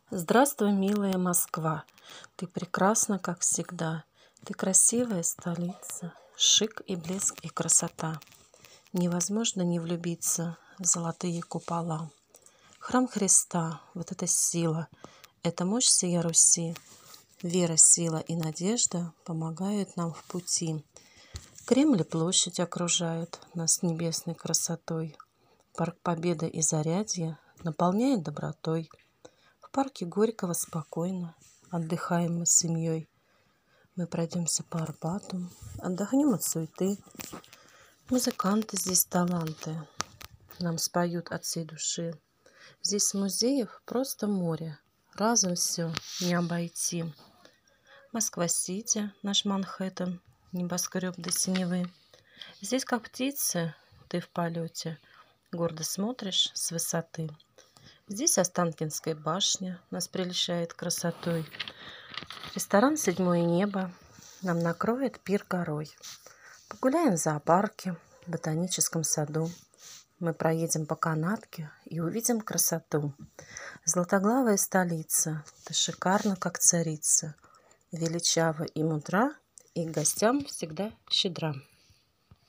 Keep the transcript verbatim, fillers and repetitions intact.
Здравствуй, милая Москва, ты прекрасна, как всегда. Ты красивая столица, шик и блеск и красота. Невозможно не влюбиться в золотые купола. Храм Христа, вот эта сила, это мощь сия Руси. Вера, сила и надежда помогают нам в пути. Кремль и площадь окружают нас небесной красотой. Парк Победы и Зарядье наполняет добротой. В парке Горького спокойно отдыхаем мы с семьей. Мы пройдемся по Арбату, отдохнем от суеты. Музыканты здесь таланты, нам споют от всей души. Здесь музеев просто море, разом все не обойти. Москва-Сити, наш Манхэттен, небоскреб до синевы. Здесь, как птицы, ты в полете, гордо смотришь с высоты. Здесь Останкинская башня нас прельщает красотой. Ресторан «Седьмое небо» нам накроет пир горой. Погуляем в зоопарке, в ботаническом саду. Мы проедем по канатке и увидим красоту. Златоглавая столица, ты шикарна, как царица. Величава и мудра, и к гостям всегда щедра.